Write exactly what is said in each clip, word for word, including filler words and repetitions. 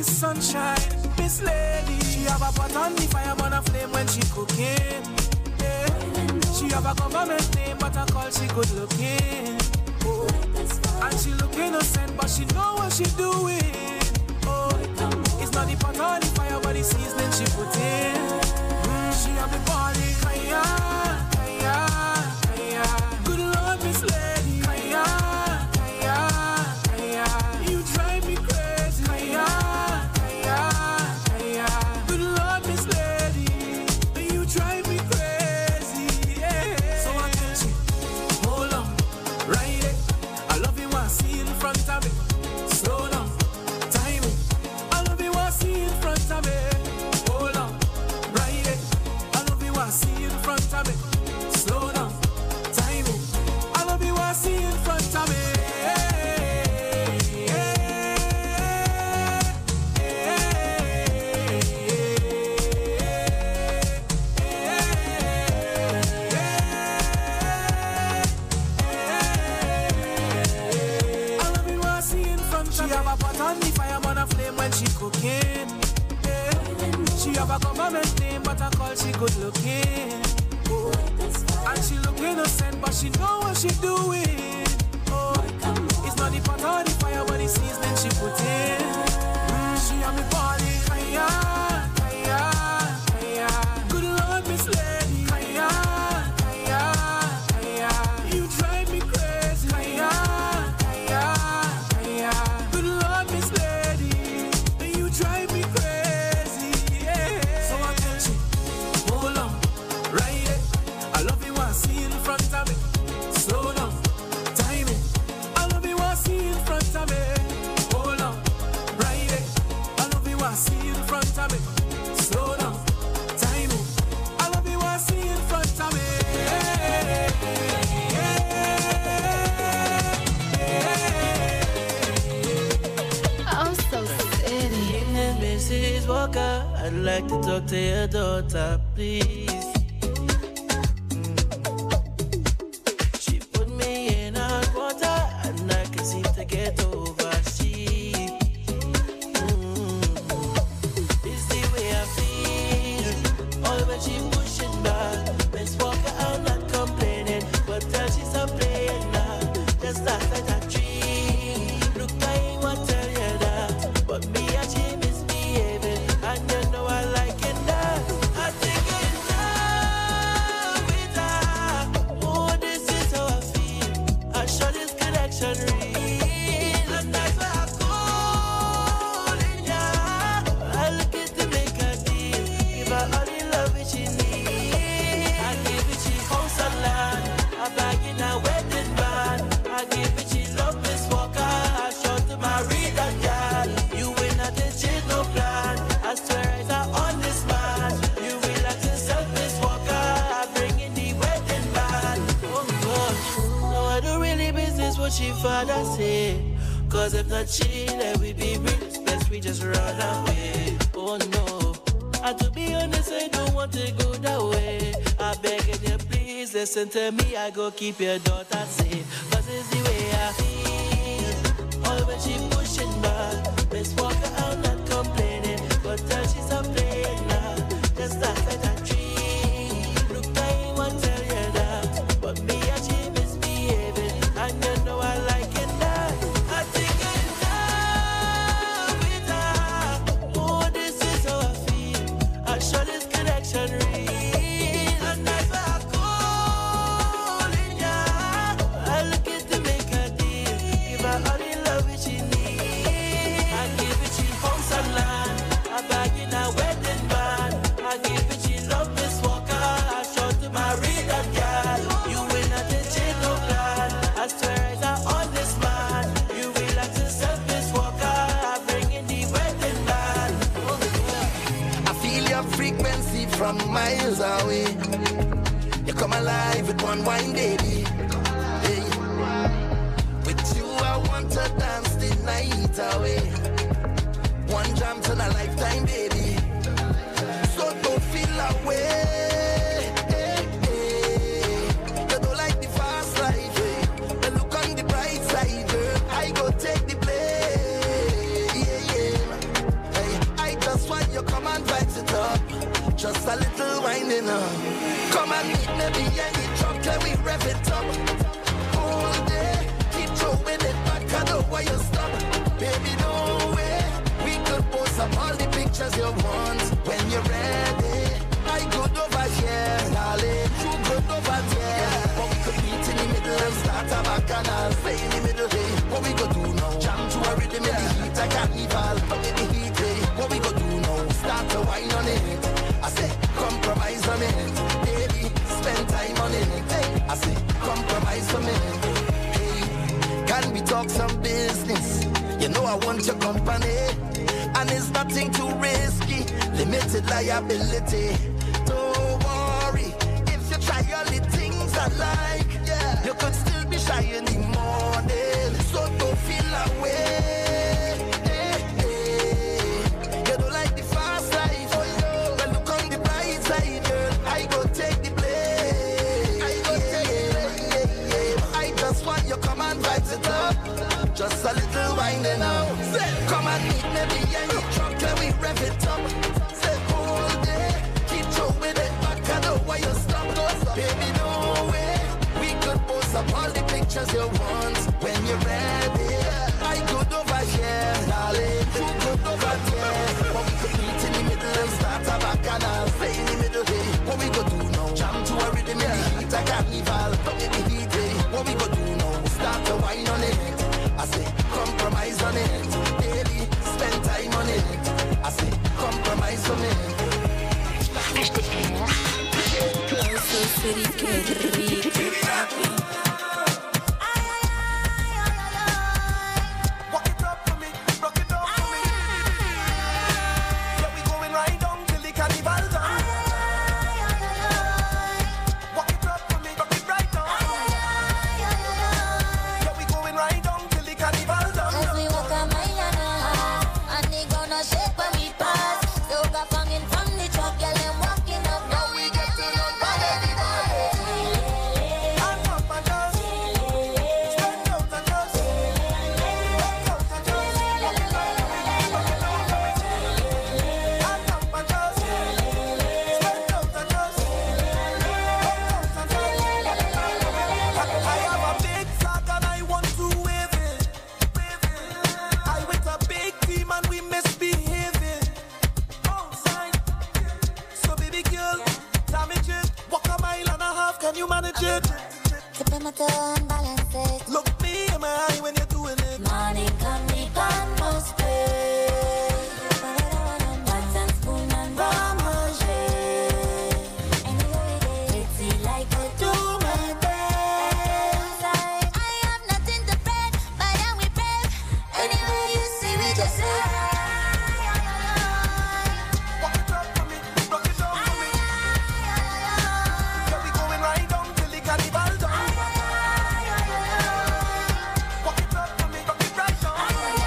Miss Sunshine, Miss Lady. She have a pot on the fire, burn a flame when she cooking. Yeah. She have a government name, but I call she good looking. Oh. And she look innocent, but she know what she doing. Oh, it's not the pot on the fire, but the seasoning she put in. Mm, she have the body, kaya, kaya, kaya. Good Lord, Miss Lady, kaya, kaya, kaya. You drive me crazy, kaya, kaya, kaya. Good Lord, Miss Lady, you drive me crazy, yeah. So I tell you, hold on, right it. I love you, I see in front of me. Slow down, time it. I love you, I see in front of me. Hold on, right it. I love you, I see in front of me. Slow down, time it. I love you, I see in front of me. She have a pot on the fire, burn a flame when she cooking. Yeah. She have a government name, but I call she good looking. Oh. And she look innocent, but she know what she doing. Oh. It's not the pot on the fire, but the seasoning she put in. Mm, she have me body, kaya, kaya, kaya. Good Lord, Miss Lady, kaya, kaya, kaya. You drive me crazy, kaya, kaya, kaya. Miss Lady, you drive me crazy, yeah. So I tell you, hold on, right it. I love you, I see in front of me. Slow down, time it. I love you, I see in front of me. Hold on, right it. I love you, I see in front of me. Slow down, time it. I love you, I see in front of me. Yeah, yeah, yeah. Missus Walker, I'd like to talk to your daughter, please. Mm. She put me in hot water, and I can seem to get over she. Mm. It's the way I feel, all when she pushing back. Miss Walker, I'm not complaining, but tell she's a playing now. Just like that dream. Look, I ain't want to tell you that, but me and she misbehaving, and you know I like it now. I think it's love with her. Oh, this is how I feel. I show this connection real, and that's why I call it, yeah. I look at to make a deal, give her all the love that she needs. I give it she house and land, I bag in a wedding band. I give it she love Miss Walker, I show to marry that girl. You win at the change no plan, I swear it's a honest man. You relax yourself, Miss Walker, I bring in the wedding band. Oh gosh, no I don't really business what she father say, cause if not she, then we be rich, it's best we just run away. Oh no, and to be honest I don't want to go that way. I beg you please listen to me, I go keep your daughter safe, cause it's the way I feel. All when she pushing back, Miss Walker, I'm not complaining, but tell she's a playing now. Just like that dream. Look, I ain't want to tell you that, but me and she misbehaving, and you know I like it now. I think I'm in love with her. Oh, this is how I feel. I show this connection real, and that's why I call it, yeah. I look at to make a deal, give her all the love that she needs. I give it she house and land, I bag in a wedding band. I give it she love Miss Walker, I show to marry that girl. You win at the chain no plan, I swear it's a honest man. You relax yourself, Miss Walker, I bring in the wedding band. I feel your frequency from miles away. You come alive with one wine, baby. Hey. With you, I want to dance the night away. One jam to a lifetime, baby. So don't feel away. Hey, hey. You don't like the fast life, hey. You look on the bright side, girl. I go take the play. Yeah, yeah. and meet me behind the truck, let we rev it up. All day, keep throwing it back, I know why you stop. Baby, no way, we could post up all the pictures you want when you're ready. I good over here, darling, you good over there. But we could meet in the middle and start a bacchanal. Stay in the middle, hey, what we go do now? Jam to a rhythm in the heat, I can't carnival. But in the heat, hey, what we go do now? Start to wine on it. I say, compromise on it. Baby, spend time on it. Hey, I say, compromise for me. Hey, can we talk some business? You know I want your company. And it's nothing too risky. Limited liability. Don't worry, if you try all the things I like, yeah, you could still be shy in the morning. So don't feel away. Hey, hey. You don't like the fast life, oh, yo. Well, look on the bright side, girl. I go take the blame. I go take the blame. I just want you come and fight it up. Just a little whining now. Say, come and meet me behind the truck, let we rev it up. Say, all day, keep throwing it back, I know why you stop. Baby, no way, we could post up all the pictures you want when you're ready. I good over here, darling, you good over there. But we could meet in the middle and start a bacchanal. Stay in the middle, hey, what we go do now? Jam to a rhythm in the heat, I carnival. But in the heat, hey, what we go do now? Start to wine on it. I say, compromise on it. Baby, spend time on it. I say, compromise on it. Walk it up for me, rock it up for me. Yeah, we going right down till the carnival done. Walk it up for me, rock it right down. Yeah, we going right down till the carnival done. As we walk a mile and a half, and they gonna shake when we pass. So got fanging from the truck, girl, them walking up. Now we get to know what everybody. And up and down, stand out and down, walk out and down, walk it up for me, rock it down for me. And up and down, stand out and down, walk out and down. I have a big flag and I want to wave it. I with a big team and we misbehaving. Outside, so baby girl, damage it. Walk a mile and a half, can you manage it? Tipping my toe and balance it. Look me in my eye when you're doing it. Morning come the pan must pay. Pots and spoon and ramage. Anyway, pretty like a do my best. I have nothing to break, but then we break. Anyway, you see we just say. Walk it up for me, rock it down for me. Yeah, we going right down till the carnival done. Walk it up for me, rock it right down.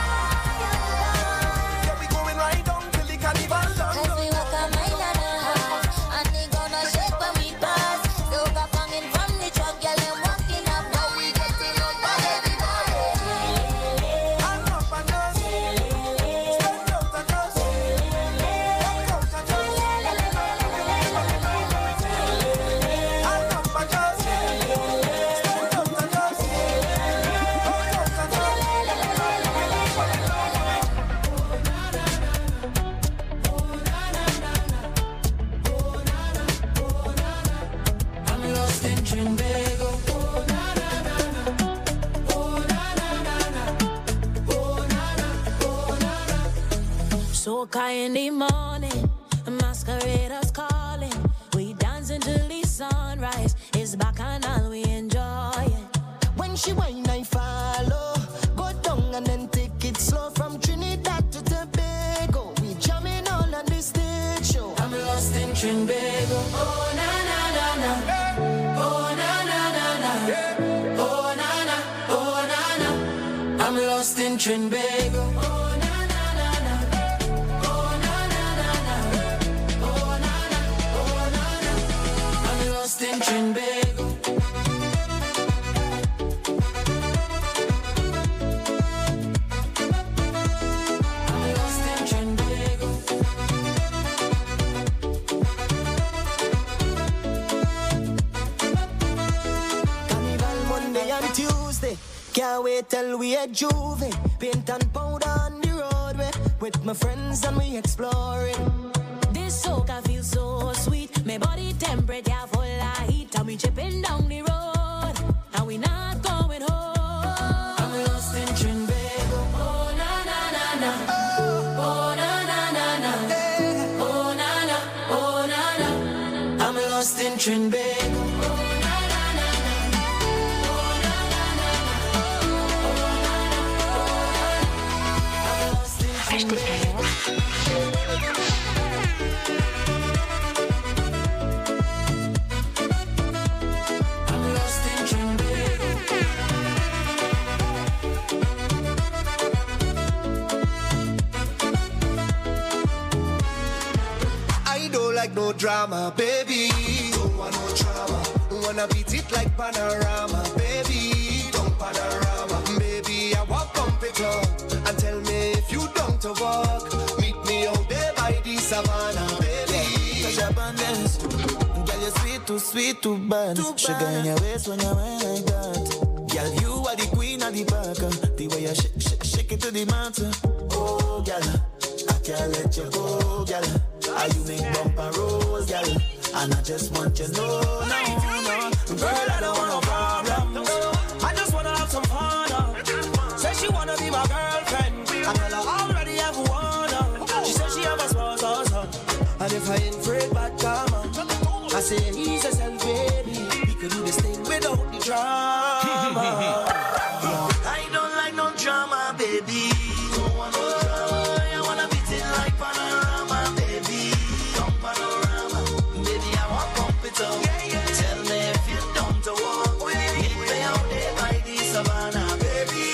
Yeah, we going right down till the carnival done. As we walk a mile and a half, and they gonna shake when we pass. So got fanging from the truck, girl, them walking up. Now we get to know what everybody. And up and down, stand out and down, walk out and down, rock it down for me, rock it down for me. And up and down, stand out and down, walk out and down, rock it down for me. I'm lost in Trinbago. Oh na na na na. Oh na na na na. Oh na na. Oh na na. Soca in the morning, masqueraders calling. We dancing till the sunrise. It's bacchanal, we enjoy it. When she whine, I follow. Go down and then take it slow from Trinidad to Tobago. We jamming all on the stage show. I'm lost in Trinbago. Oh na na na na. Oh na na na na. Oh na na. Oh na na. I'm lost in Trinbago. Oh na na na na. Oh na na na na. Oh na na. Oh na na. I'm lost in Trinbago. I'm lost in Trinbago. till we at Juve. Paint and powder on the roadway. With my friends and we exploring. This soca feels so sweet. My body temperature full of heat. And we chipping down the road. And we not going home. I'm lost in Trinbago. Oh na na na na. Oh, oh na na na na. Hey. Oh na na. Oh na na. I'm lost in Trinbago. No drama, baby. Don't want no drama. Wanna beat it like Panorama, baby. Don't Panorama, baby. I walk pump it up and tell me if you don't to walk. Meet me out there by the savannah, baby. Touch up on this. Girl, you're sweet, too sweet, too bad. Too Sugar bad. In your waist when you wear like that. Girl, you are the queen of the park. The way you shake, shake, shake it to the mountain. Oh, girl, I can't let you go, girl. Are you make bumper rolls, girl? And I just want you to know, no, no. Girl, I don't want no problems. I just wanna have some fun. Uh. Say she wanna be my girlfriend. I tell her already have one. Uh. She said she have a small sauce. Uh. And if I ain't afraid bad karma, I say ease yourself, baby. We could do this thing without the drama. I don't like no drama, baby. Don't want no drama. I wanna beat it like Panorama, baby. Don't Panorama, baby. I want pump it up. Yeah, yeah. Tell me if you don't to walk. Meet me out there by the savannah, baby.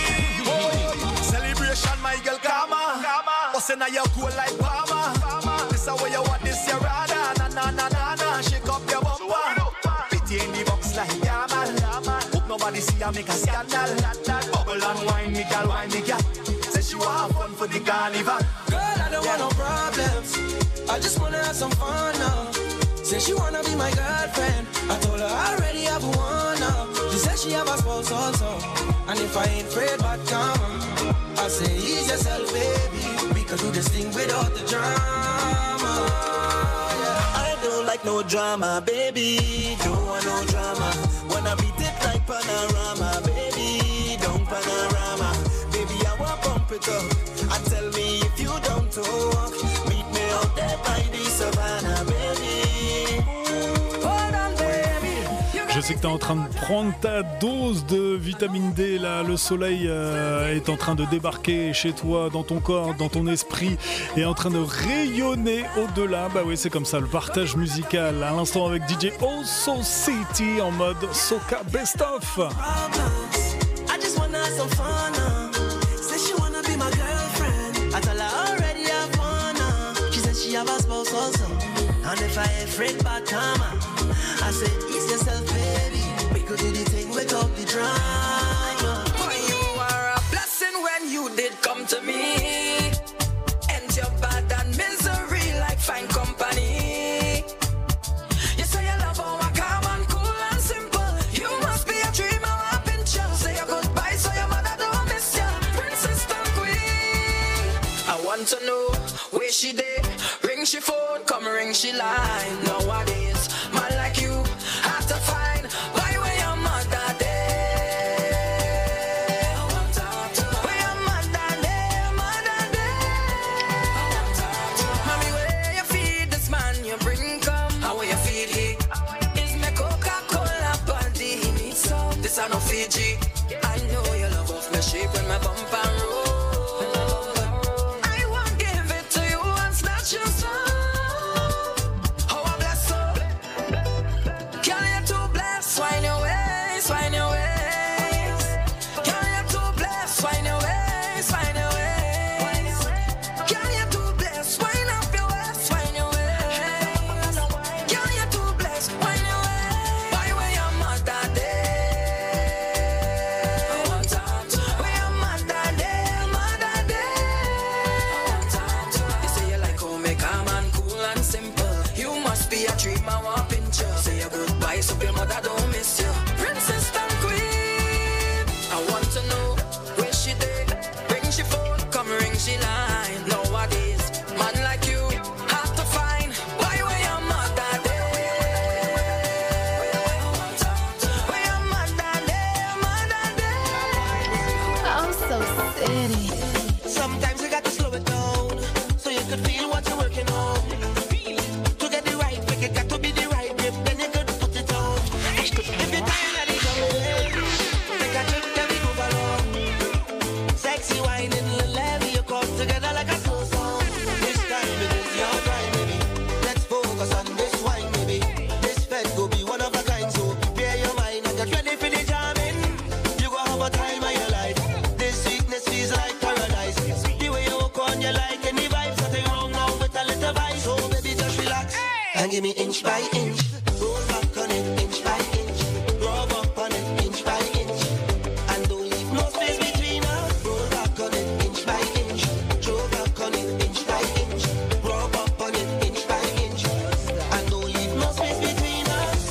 Oh, celebration, my girl, Kama. What's in your cool like Palma? This is where you want this, your rada. Na na na na na. Shake up your bumper. Pity in the box like Yamal. Hope nobody see I make a scandal. Bubble and wine, me girl, wine me girl. Say she want fun for the carnival. Girl, I don't want no problems. I just wanna have some fun now. Say she wanna be my girlfriend. I told her I already have one now. She said she have a spouse also. And if I ain't afraid but come, I say ease yourself, baby. We can do this thing without the drama. Yeah. I don't like no drama, baby. Don't want no drama. Wanna beat it like Panorama, baby. Don't Panorama, baby. I want pump it up. And tell me if you don't talk. Meet me out there by the savannah, baby. Hold on, baby. Je sais que t'es en train de prendre ta dose de vitamine D là, le soleil euh, est en train de débarquer chez toi, dans ton corps, dans ton esprit, et en train de rayonner au-delà. Bah oui, c'est comme ça, le partage musical. À l'instant avec D J Oso City en mode Soca Best Of. I just wanna have some fun. Uh. Say she wanna be my girlfriend. I tell her I already have one. Uh. She said she have a spouse also. And if I ain't afraid about karma, I say ease yourself, baby. We could do the thing without the drama. Boy, you are a blessing when you did come to me. And your bad and misery like fine company. You say you love how I calm and cool and simple. You must be a dreamer, a pincher. Say your goodbye so your mother don't miss you. Princess and queen. I want to know where she did. Ring she phone, come ring she line. Nowadays, man like you have to find why where your mother there. I want to talk to where your mother there, mother there. I want to talk to mommy, where you feed this man you bring come. How where you feed he? Is me Coca-Cola body he needs some. This I no Fiji. I know you love off me shape when my bump and roll. I won't give it to you and snatch your soul. How I bless her. wine in the levy, you come together like a slow song. This time it is your time, baby. Let's focus on this wine, baby. This fed go be one of a kind, so prepare your mind and get ready for the jamming. You go have a time of your life. This sweetness feels like paradise. The way you walk on, you like any vibes. Nothing wrong now with a little vibe. So baby, just relax and give me inch by inch. Roll back on it, inch by inch. Rub up on it, inch by inch. And don't leave no space between us. Roll back on it, inch by inch. Throw back on it, inch by inch. Rub up on it, inch by inch. And don't leave no space between us.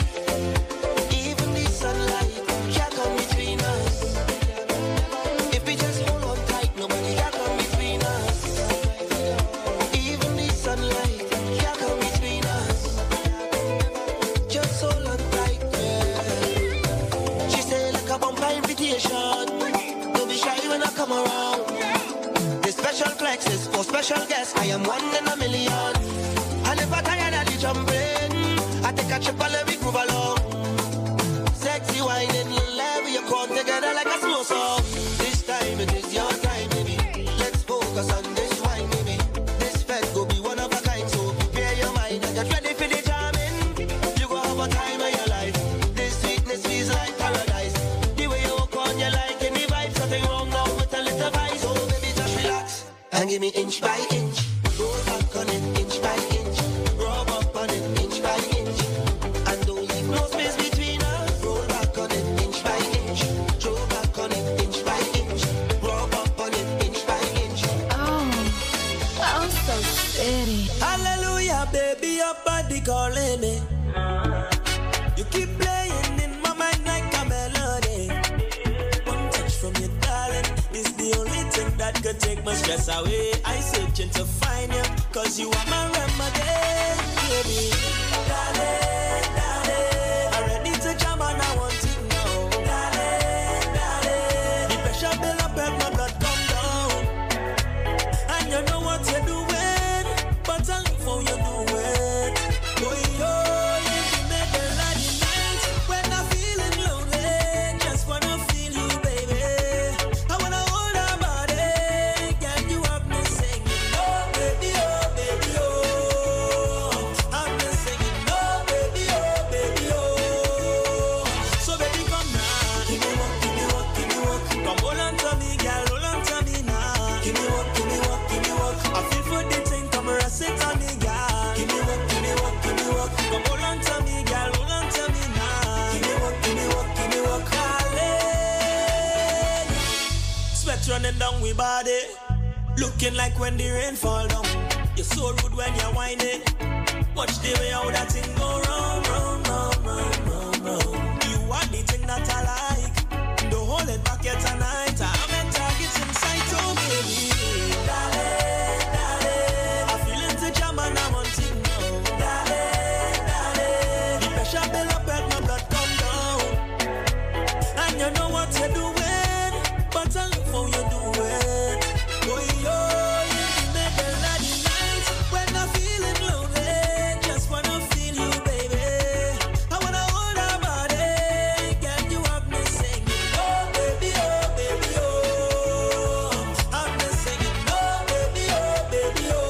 Even the sunlight can't come between us. If we just hold on tight, nobody can come between us. Even the sunlight can't come between us. Just hold on tight, yeah. She say like a bumper invitation. Don't be shy when I come around. This special flex is for special guests. I am one in a million. And if I tired of the jumping, I take a trip and let me groove along. Sexy wine in the levy, you come together like a slow song. This time it is your time, baby. Let's focus on this wine, baby. This fed go be one of a kind, so prepare your mind and get ready for the jamming. You go have a time of your life. This sweetness feels like paradise. The way you walk on, you like any vibes. Nothing wrong now with a little vibe. So baby, just relax and give me inch by inch. Roll back on it, inch by inch. Rub up on it, inch by inch. And don't leave no space between us. Roll back on it, inch by inch. Throw back on it, inch by inch. Rub up on it, inch by inch. Oh, I'm so pretty. Hallelujah, baby, your body calling me. You keep playing in my mind like a melody. One touch from your darling is the only thing that could take my stress away. I searching to find you, cause you are my remedy, baby. Darling, darling, I'm ready to jam and I want to know. Darling, darling, the pressure build up and my blood come down. And you know what you're doing, but I love how you do it. Boy, oh, you give me the light in night when I'm feeling lonely. Just wanna feel you, baby. I wanna hold our body. Can you have me singing? Oh, baby, oh, baby, oh. I'm just singing, oh, baby, oh, baby, oh. So baby, come now. Give me what, give me what, give me what. Come hold on to me, girl, hold on to me now. Give me what, give me what, give me what. I feel for the thing, come rest it on me, girl. Give me what, give me what, give me what. Come hold on to me, girl, hold on to me now. Give me what, give me what, give me what. Darling, sweat running down we body, looking like when the rain fall down. You're so rude when you're whining. Watch the way how that thing go round, round, round, round, round, round. You are the thing that I like. Don't hold it back yet tonight. I'm in targets in sight, oh baby. Darling, darling, I feel it to jam and I want to know. Darling, darling, the pressure build up and my blood come down. And you know what you're doing, but I love how you do it. Boy, oh, you give me the light in night when I'm feeling lonely. Just wanna feel you, baby. I wanna hold our body. Can you have me singing? Oh, baby, oh, baby, oh. I'm just singing, oh, baby, oh, baby, oh.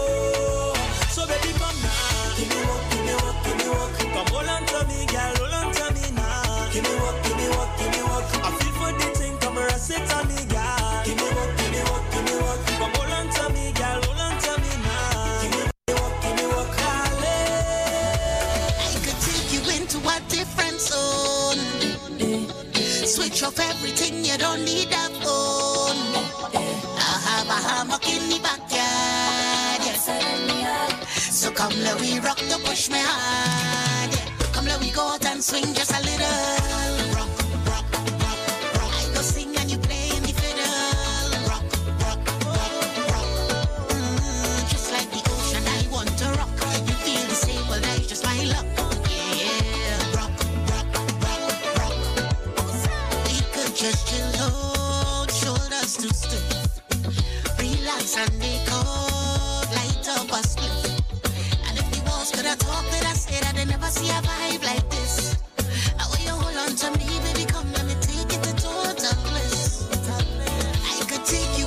So baby, come now. Give me what, give me what, give me what. Come hold on to me, girl, hold on to me now. Give me what, give me what, give me what. I feel for the thing, come rest it on me, girl. Give me what, give me what, give me what. Come hold on to me, girl, hold on to me now. Give me what, give me what, darling. I could take you into a different zone. Switch off everything, you don't need a phone. I have a hammock in the backyard. Yes. So come let we rock to push me hard. Come let we go out and swing just a little. Rock, rock, rock, rock. I go sing and you play in the fiddle. Rock, rock, rock, rock. Mm, just like the ocean, I want to rock. You feel the same, well, that's just my luck. Yeah, rock, rock, rock, rock. We could just chill out, shoulders to stiff. Relax and make out, light up a split. And if the walls could have talked, then I say that they never see a vibe like this. I want you hold on to me, baby, come let me take it to total bliss. I could take you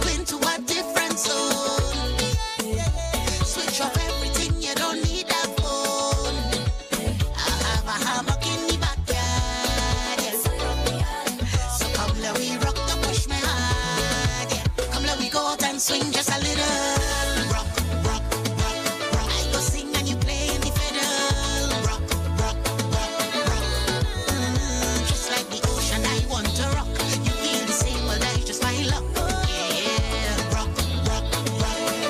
and swing just a little. Rock, rock, rock, rock. I go sing and you play the fiddle. Rock, rock, rock, rock. Mm, just like the ocean, I want to rock. You feel the same, well, that's just my luck. Yeah, rock, rock, rock,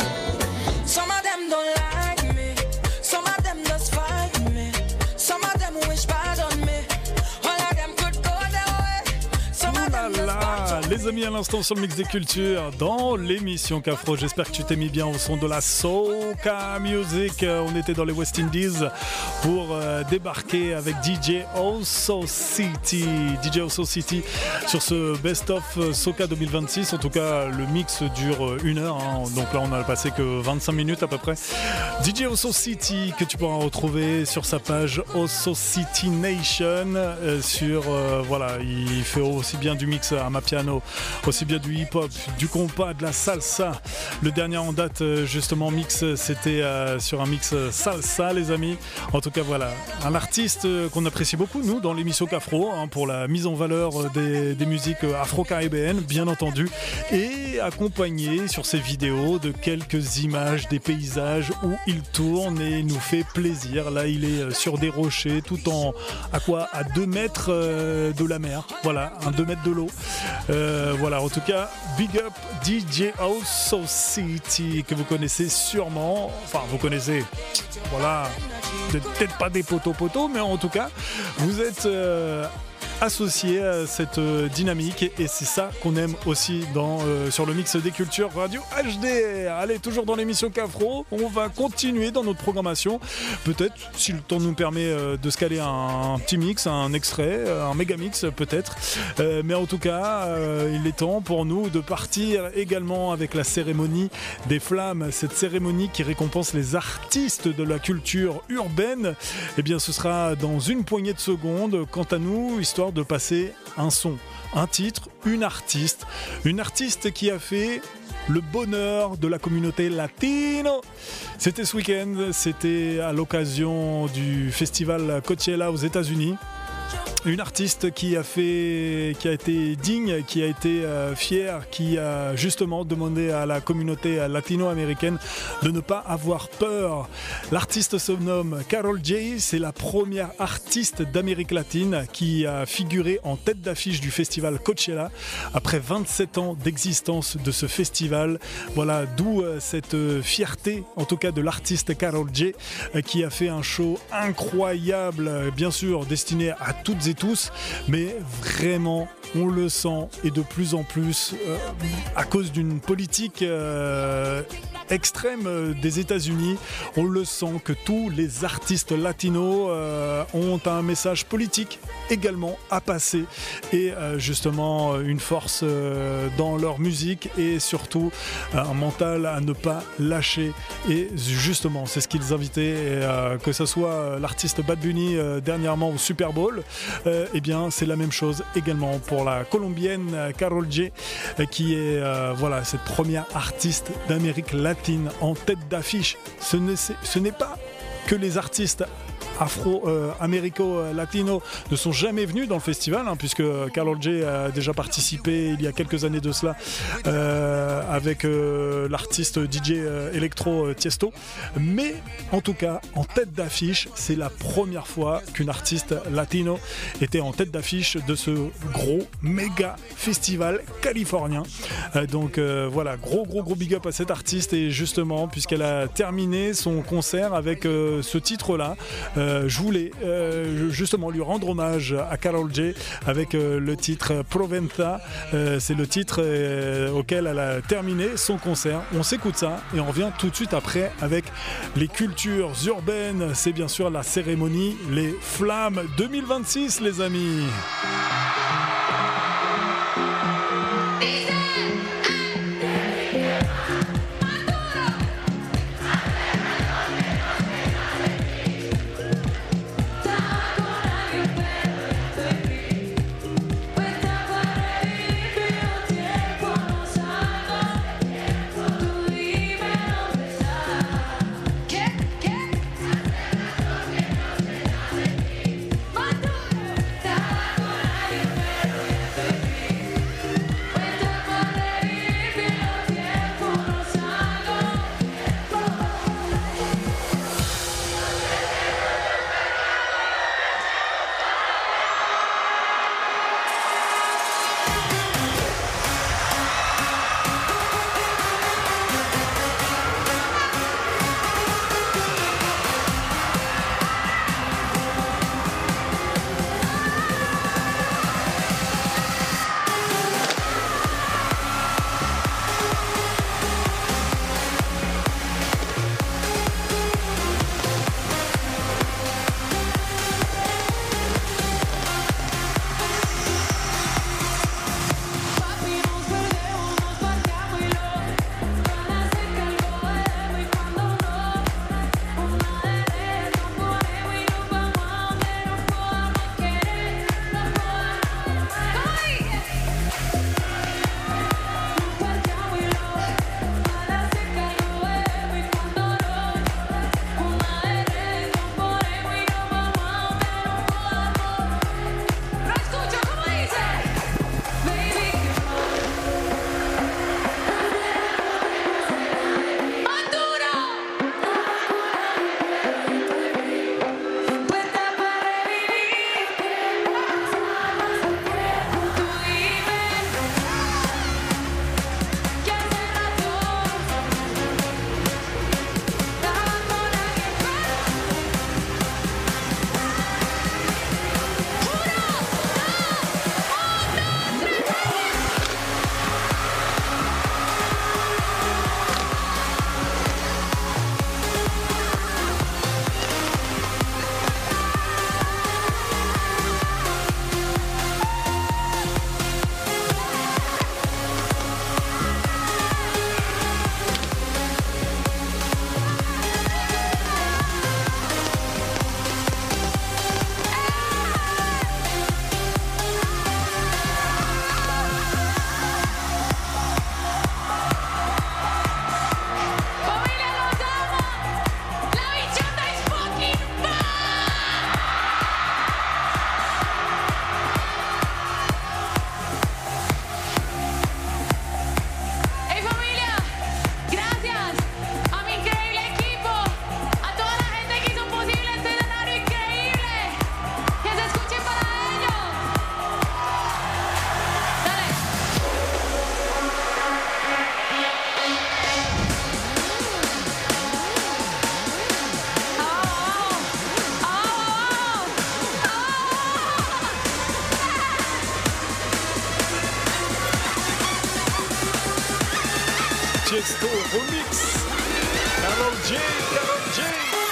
rock. Some of them don't like me. Some of them just fight me. Some of them wish bad on me. All of them could go their way. Some of them just Là, les amis, à l'instant sur le Mix des Cultures dans l'émission Cafro. J'espère que tu t'es mis bien au son de la soca music. On était dans les West Indies pour euh, débarquer avec D J Oso City. D J Oso City sur ce Best of Soca deux mille vingt-six. En tout cas, le mix dure une heure. Hein. Donc là, on a passé que vingt-cinq minutes à peu près. D J Oso City que tu pourras retrouver sur sa page Oso City Nation. Euh, sur euh, voilà, il fait aussi bien du mix à ma piano, aussi bien du hip-hop, du compas, de la salsa. Le dernier en date, justement, mix, c'était euh, sur un mix salsa, les amis. En tout cas, voilà, un artiste qu'on apprécie beaucoup, nous, dans l'émission Cafro, hein, pour la mise en valeur des, des musiques afro-caribéennes, bien entendu, et accompagné sur ses vidéos de quelques images des paysages où il tourne et nous fait plaisir. Là, il est sur des rochers, tout en, à quoi, à deux mètres euh, de la mer. Voilà, un deux mètres de l'eau. Euh, voilà, en tout cas, big up D J Oso City que vous connaissez sûrement. Enfin, vous connaissez. Voilà, peut-être pas des potos-potos, mais en tout cas, vous êtes euh, associé à cette euh, dynamique et, et c'est ça qu'on aime aussi dans, euh, sur le Mix des Cultures Radio H D R. Allez, toujours dans l'émission Cafro, on va continuer dans notre programmation. Peut-être, si le temps nous permet euh, de se caler un, un petit mix, un extrait, un méga mix peut-être. Euh, mais en tout cas, euh, il est temps pour nous de partir également avec la cérémonie des flammes. Cette cérémonie qui récompense les artistes de la culture urbaine. Eh bien, ce sera dans une poignée de secondes. Quant à nous, histoire de passer un son, un titre, une artiste, une artiste qui a fait le bonheur de la communauté latino. C'était ce week-end, c'était à l'occasion du festival Coachella aux États-Unis. Une artiste qui a fait, qui a été digne, qui a été euh, fière, qui a justement demandé à la communauté latino-américaine de ne pas avoir peur. L'artiste se nomme Karol J. C'est la première artiste d'Amérique latine qui a figuré en tête d'affiche du festival Coachella après vingt-sept ans d'existence de ce festival. Voilà, d'où euh, cette euh, fierté, en tout cas de l'artiste Karol J, euh, qui a fait un show incroyable, euh, bien sûr destiné à toutes et tous, mais vraiment on le sent et de plus en plus euh, à cause d'une politique euh, extrême euh, des États-Unis, on le sent que tous les artistes latinos euh, ont un message politique également à passer et euh, justement une force euh, dans leur musique et surtout un mental à ne pas lâcher et justement c'est ce qu'ils invitaient et, euh, que ce soit l'artiste Bad Bunny euh, dernièrement au Super Bowl. Euh, eh bien, c'est la même chose également pour la colombienne euh, Karol J, euh, qui est euh, voilà, cette première artiste d'Amérique latine en tête d'affiche. Ce n'est, ce n'est pas que les artistes afro-américo-latino ne sont jamais venus dans le festival, hein, puisque Karol J a déjà participé il y a quelques années de cela euh, avec euh, l'artiste D J euh, Electro euh, Tiesto. Mais en tout cas, en tête d'affiche, c'est la première fois qu'une artiste latino était en tête d'affiche de ce gros méga festival californien. Euh, donc euh, voilà, gros gros gros big up à cette artiste et justement, puisqu'elle a terminé son concert avec euh, ce titre-là, euh, Euh, je voulais euh, justement lui rendre hommage à Karol J avec euh, le titre Proventa. Euh, c'est le titre euh, auquel elle a terminé son concert. On s'écoute ça et on revient tout de suite après avec les cultures urbaines. C'est bien sûr la cérémonie Les Flammes deux mille vingt-six, les amis. Maduro, Tiesto remix. Karol J, Karol J.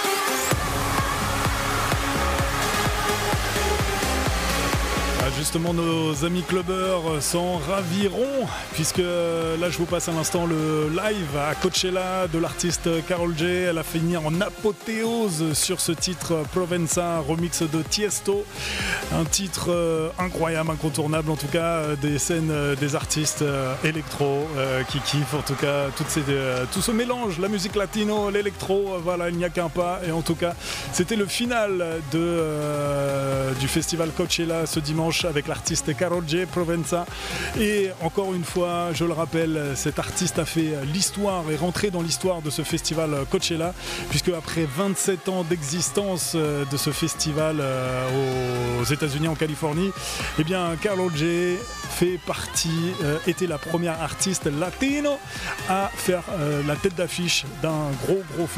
Justement, nos amis clubbers s'en raviront, puisque là je vous passe à l'instant le live à Coachella de l'artiste Karol J. Elle a fini en apothéose sur ce titre Provenza, remix de Tiesto. Un titre incroyable, incontournable en tout cas, des scènes des artistes électro qui kiffent en tout cas toutes ces, tout ce mélange, la musique latino, l'électro, voilà, il n'y a qu'un pas. Et en tout cas, c'était le final de, euh, du festival Coachella ce dimanche avec l'artiste Karol J, Provenza. Et encore une fois, je le rappelle, cet artiste a fait l'histoire et rentré dans l'histoire de ce festival Coachella, puisque après vingt-sept ans d'existence de ce festival aux États-Unis, en Californie, eh bien Karol J fait partie, euh, était la première artiste latino à faire euh, la tête d'affiche d'un gros gros festival.